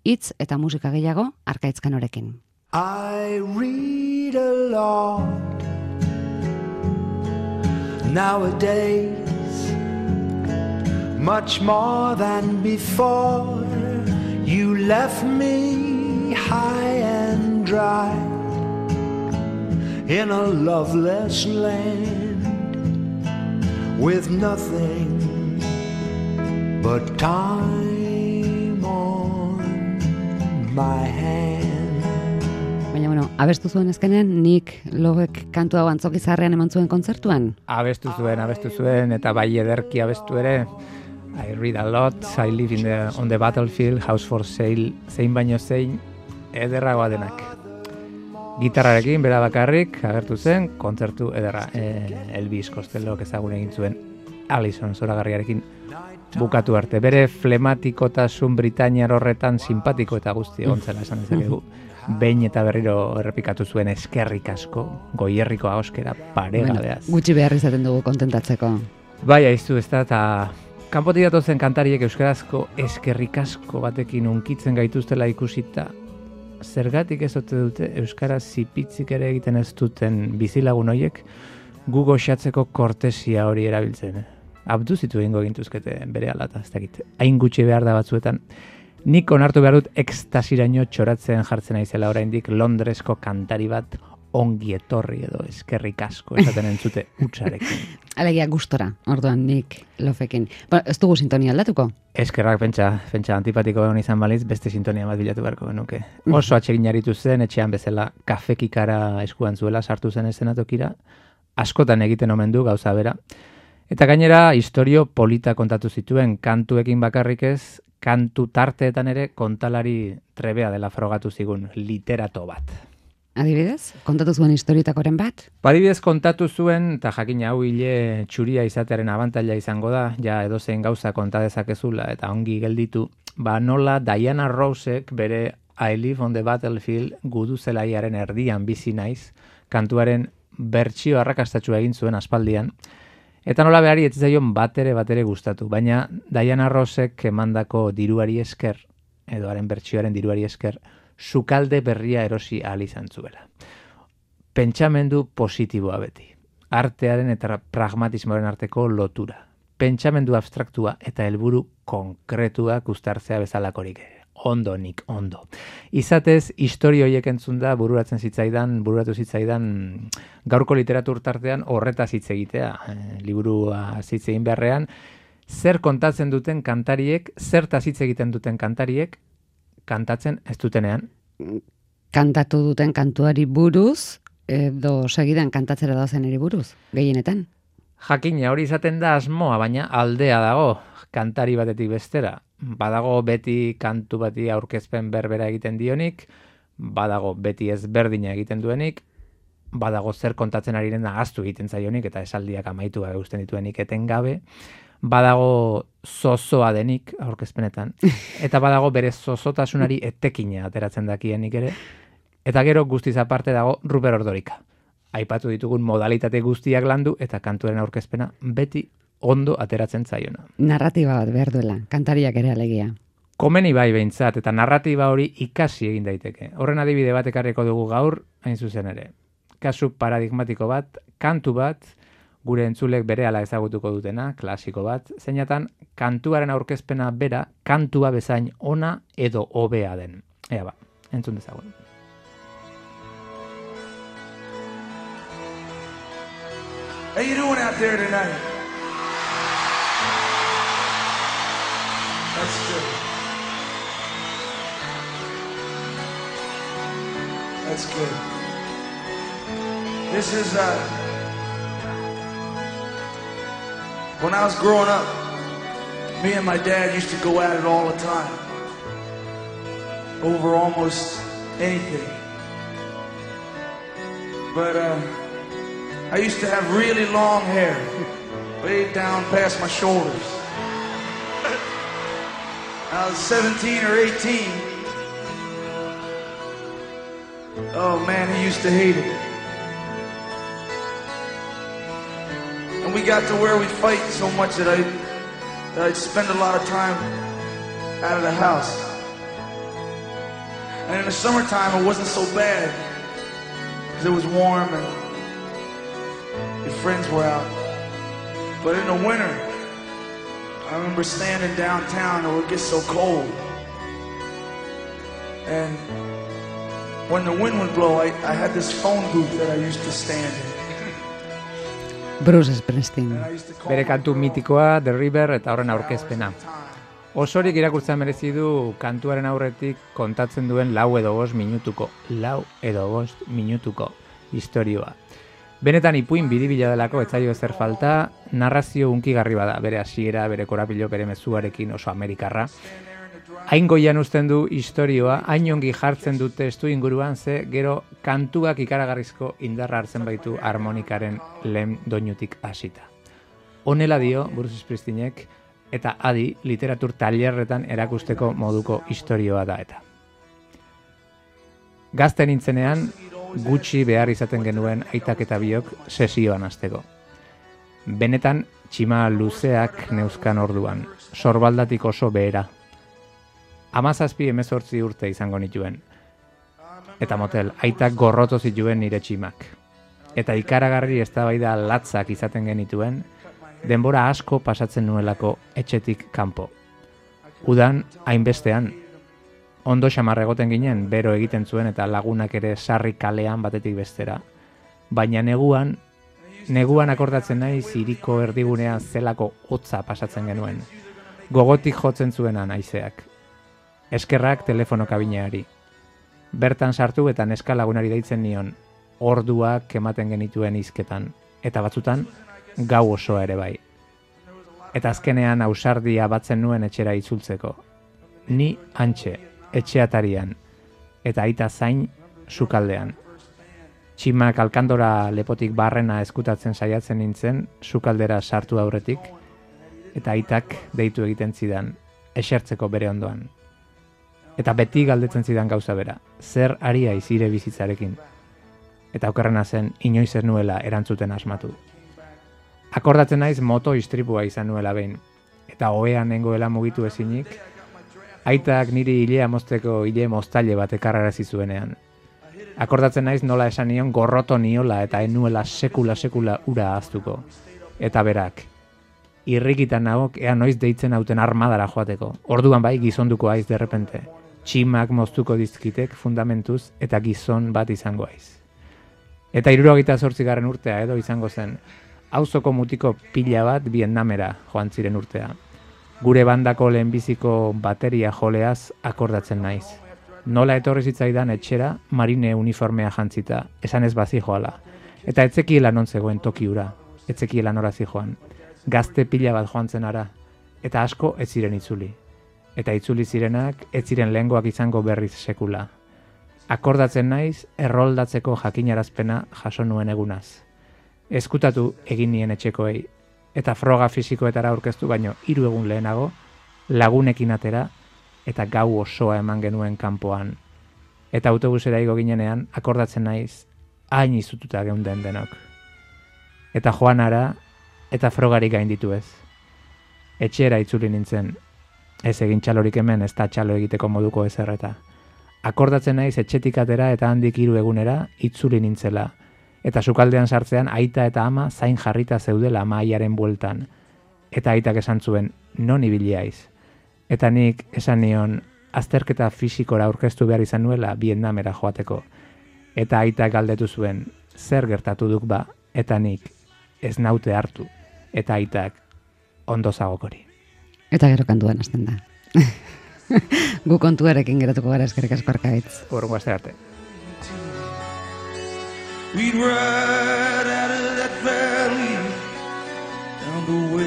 hitz eta musika gehiago Arkaitz Kanorekin. I read a lot nowadays, much more than before. You left me high and dry in a loveless land with nothing but time on my hand. Baina, abestu zuen ezkenean, nik Lovek kantu hau Antzokizarrean eman zuen kontzertuan? Abestu zuen, eta bai ederki abestu ere. I read a lot, I live on the battlefield, house for sale, zein baino zein, ederragoa denak. Gitarrarekin, bera bakarrik, agertu zen, kontzertu ederra. Elvis Costello ezagun egin zuen Alison zoragarriarekin bukatu arte. Bere flematikotasun britainiar horretan simpatiko eta guzti ontzela esan dezakegu. Behin eta berriro errepikatu zuen eskerrik asko, goierriko ahoskera paregabeaz. Gutxi behar izaten dugu kontentatzeko. Bai, aiztu, ez da, eta kanpotik datozen kantariek euskarazko eskerrik asko batekin unkitzen gaituztela ikusita, zergatik ez ote dute euskaraz zipitzik ere egiten ez duten bizilagun horiek gu goxatzeko kortesia hori erabiltzen. Abduzitu egingo gintuzkete bere alata, ez dakit. Hain gutxi behar da batzuetan. Nik onartu behar dut ekstasiraino txoratzen jartzen naizela oraindik Londresko kantari bat ongi etorri edo eskerrik asko esaten entzute utzarekin. Alegia gustora, orduan nik Lofekin. Ez dugu sintonia aldatuko? Eskerrak pentsa antipatiko egon izan baliz, beste sintonia bat bilatu beharko genuke. Oso atsegin aritu zen, etxean bezala kafekikara eskuan zuela sartu zen eszenatokira, askotan egiten omen du gauza bera. Eta gainera, istorio polita kontatu zituen, kantuekin bakarrik ez, kantu tarteetan ere kontalari trebea dela frogatu zigun, literato bat. Adibidez, kontatu zuen historietakoren bat? Adibidez kontatu zuen, eta jakin hau hile txuria izatearen abantaila izango da, ja edozein gauza konta dezakezula eta ongi gelditu, nola Diana Rossek bere I live on the battlefield gudu zelaiaren erdian bizi naiz, kantuaren bertsio arrakastatsua egin zuen aspaldian, eta nola behari etzitzaion batere gustatu, baina Diana Rossek emandako diruari esker, edo haren bertsioaren diruari esker, sukalde berria erosi ahal izan zuela. Pentsamendu positiboa beti. Artearen eta pragmatismoaren arteko lotura. Pentsamendu abstraktua eta helburu konkretuak uztartzea bezalakorik ere. Nik ondo. Izatez, historio horiek entzunda bururatu zitzaidan gaurko literatur tartean horretaz hitz egitea. Liburua hitz egin beharrean, zer kontatzen duten kantariek, zertaz hitz egiten duten kantariek, kantatzen ez dutenean. Kantatu duten kantuari buruz, edo segidan kantatzera dozeneri buruz, gehienetan? Jakina, hori izaten da asmoa, baina aldea dago, kantari batetik bestera. Badago beti kantu bati aurkezpen berbera egiten dionik, badago beti ezberdina egiten duenik, badago zer kontatzen ari den agaztu egiten zaionik, eta esaldiak amaitu gabe usten dituenik etengabe, badago zozoa denik aurkezpenetan, eta badago bere zozotasunari etekina ateratzen dakienik ere, eta gero guztiz aparte dago Ruper Ordorika. Aipatu ditugun modalitate guztiak landu, eta kantuaren aurkezpena beti ondo ateratzen zaiona. Narratiba bat behar duela, kantariak ere alegia. Komeni bai behintzat, eta narratiba hori ikasi egin daiteke. Horren adibide bat ekarriko dugu gaur, hain zuzen ere. Kasu paradigmatiko bat, kantu bat, gure entzulek berehala ezagutuko dutena, klasiko bat, zeinatan kantuaren aurkezpena bera, kantua bezain ona edo hobea den. Ea ba, entzun dezagun. How you doing out there tonight? That's good. That's good. This is, when I was growing up, me and my dad used to go at it all the time. Over almost anything. But, I used to have really long hair, way down past my shoulders. I was 17 or 18. Oh man, he used to hate it. And we got to where we'd fight so much that I'd spend a lot of time out of the house. And in the summertime, it wasn't so bad because it was warm and your friends were out. But in the winter, I remember standing downtown and it would get so cold. And when the wind would blow, I had this phone booth that I used to stand in. Bruce Springsteen. And I used to call Bere my kantu girl mitikoa, The River, eta horren hours aurkezpena. at a time. Osorik irakurtzen merezi du kantuaren aurretik kontatzen duen 4 edo 5 minutuko istorioa. Benetan ipuin biribila delako etzaio ezer falta, narrazio hunkigarri bada, bere hasiera, bere korapilo, bere mezuarekin oso amerikarra. Hain goian uzten du istorioa, hain ongi jartzen du testu inguruan, ze gero kantuak ikaragarrizko indarra hartzen baitu harmonikaren lehen doinutik hasita. Honela dio Bruce Springsteenek, eta adi literatur tailerretan erakusteko moduko istorioa da eta. Gazte nintzenean, gutxi behar izaten genuen aitak eta biok sesioan hasteko. Benetan txima luzeak neuzkan orduan, sorbaldatik oso behera. 17-18 urte izango nituen. Eta motel, aitak gorroto zituen nire tximak. Eta ikaragarri eztabaida latzak izaten genituen, denbora asko pasatzen nuelako etxetik kanpo. Udan, hainbestean, ondo xamar egoten ginen, bero egiten zuen eta lagunak ere sarri kalean batetik bestera. Baina neguan akordatzen naiz hiriko erdigunean zelako hotza pasatzen genuen. Gogotik jotzen zuenan haizeak. Eskerrak telefono kabineari. Bertan sartu eta neska lagunari deitzen nion, orduak ematen genituen hizketan, eta batzutan gau osoa ere bai. Eta azkenean ausardia batzen nuen etxera itzultzeko. Ni hantxe, etxeatarian, eta aita zain sukaldean. Tximak alkandora lepotik barrena eskutatzen saiatzen nintzen, sukaldera sartu aurretik, eta aitak deitu egiten zidan, esertzeko bere ondoan. Eta beti galdetzen zidan gauza bera, zer ari haiz hire bizitzarekin. Eta okerrena zen, inoiz ez nuela erantzuten asmatu. Akordatzen naiz moto istripua izan nuela behin, eta ohean nengoela mugitu ezinik, aitak niri hilea mozteko hile moztaile bat ekarrarazi zuenean. Akordatzen naiz nola esan nion gorroto niola eta enuela sekula ura ahaztuko. Eta berak, irrikitan nagok ea noiz deitzen hauten armadara joateko. Orduan bai gizonduko aiz derrepente. Tximak moztuko dizkitek fundamentuz eta gizon bat izango aiz. Eta 78. urtea edo izango zen, auzoko mutiko pila bat Vietnamera joan ziren urtea. Gure bandako lehenbiziko bateria joleaz akordatzen naiz. Nola etorri zitzaidan etxera marine uniformea jantzita, esan ez bazi joala. Eta etzekiela non zegoen toki ura, etzekiela nora zijoan. Gazte pila bat joan zen ara, eta asko ez ziren itzuli. Eta itzuli zirenak ez ziren lehengoak izango berriz sekula. Akordatzen naiz erroldatzeko jakinarazpena jaso nuen egunaz. Ezkutatu egin nien etxekoei, eta froga fisikoetara aurkeztu baino 3 egun lehenago, lagunekin atera, eta gau osoa eman genuen kanpoan. Eta autobusera igo ginenean, akordatzen naiz, hain izututa geunden denok. Eta joanara, eta frogarik gainditu ez. Etxera itzuli nintzen, ez egin txalorik hemen, ez da txalo egiteko moduko ezerreta. Akordatzen naiz etxetik atera eta handik 3 egunera itzuli nintzela. Eta sukaldean sartzean aita eta ama zain jarrita zeudela mahaiaren bueltan. Eta aitak esan zuen, non ibiliaiz. Eta nik esan nion, azterketa fisikora aurkeztu behar izan nuela Vietnamera joateko. Eta aitak galdetu zuen, zer gertatu duk ba, eta nik ez naute hartu. Eta aitak ondo zagokori. Eta gero kantuan hasten da. Gu kontuarekin geratuko gara eskerrik asko Arkaitz. Horrengo aste arte. We'd ride out of that valley down the way